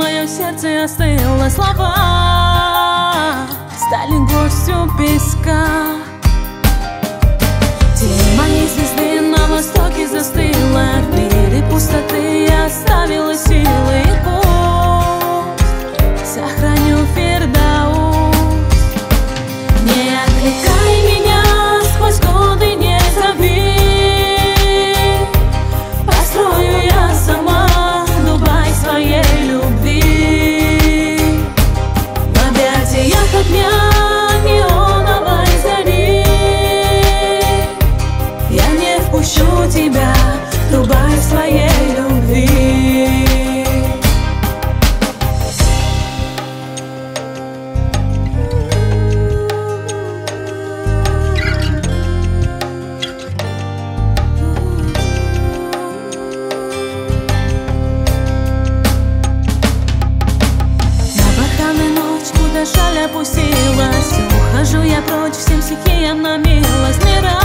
мое сердце остыло, слова стали горстью песка. Тень моей звезды на востоке застыла, в мире пустоты я оставила силы, и пусть сохраню Фирдаус. Не отвлекай меня сквозь годы, не зови, построю я сама Дубай своей любви. В объятиях огня неоновой зари я не впущу тебя, Дубай своей любви. Жаль опустилась, ухожу я прочь, всем стихиям на милость мира.